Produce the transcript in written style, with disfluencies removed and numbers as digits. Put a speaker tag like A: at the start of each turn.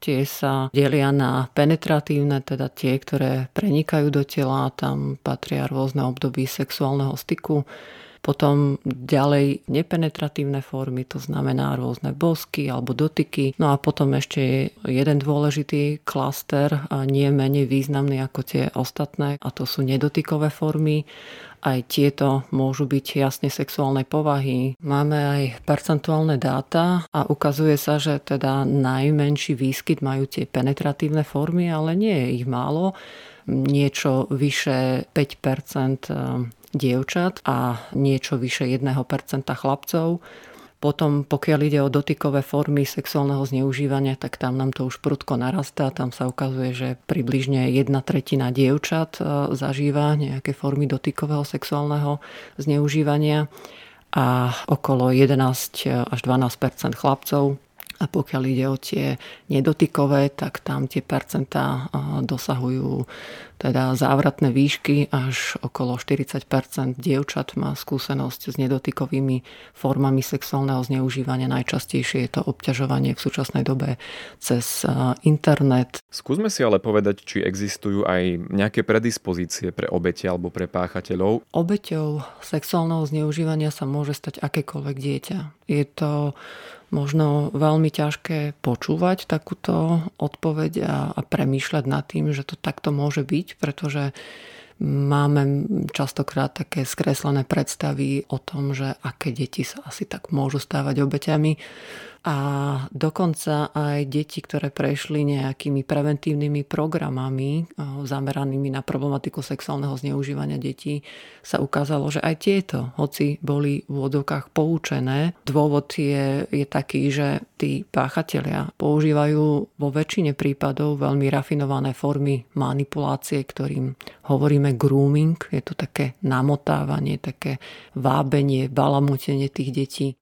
A: Tie sa delia na penetratívne, teda tie, ktoré prenikajú do tela, tam patria rôzne období sexuálneho styku. Potom ďalej nepenetratívne formy, to znamená rôzne bosky alebo dotyky. No a potom ešte je jeden dôležitý klaster, a nie menej významný ako tie ostatné, a to sú nedotykové formy. Aj tieto môžu byť jasne sexuálnej povahy. Máme aj percentuálne dáta a ukazuje sa, že teda najmenší výskyt majú tie penetratívne formy, ale nie je ich málo. Niečo vyše 5% dievčat a niečo vyše 1% chlapcov. Potom, pokiaľ ide o dotykové formy sexuálneho zneužívania, tak tam nám to už prudko narastá. Tam sa ukazuje, že približne 1/3 dievčat zažíva nejaké formy dotykového sexuálneho zneužívania a okolo 11 až 12% chlapcov. A pokiaľ ide o tie nedotykové, tak tam tie percentá dosahujú teda závratné výšky, až okolo 40% dievčat má skúsenosť s nedotykovými formami sexuálneho zneužívania. Najčastejšie je to obťažovanie v súčasnej dobe cez internet.
B: Skúsme si ale povedať, či existujú aj nejaké predispozície pre obete alebo pre páchateľov.
A: Obeťou sexuálneho zneužívania sa môže stať akékoľvek dieťa. Je to možno veľmi ťažké počúvať takúto odpoveď a premýšľať nad tým, že to takto môže byť, pretože máme častokrát také skreslené predstavy o tom, že aké deti sa asi tak môžu stávať obeťami. A dokonca aj deti, ktoré prešli nejakými preventívnymi programami zameranými na problematiku sexuálneho zneužívania detí, sa ukázalo, že aj tieto, hoci boli v úvodzovkách poučené, dôvod je taký, že tí páchatelia používajú vo väčšine prípadov veľmi rafinované formy manipulácie, ktorým hovoríme grooming. Je to také namotávanie, také vábenie, balamutenie tých detí.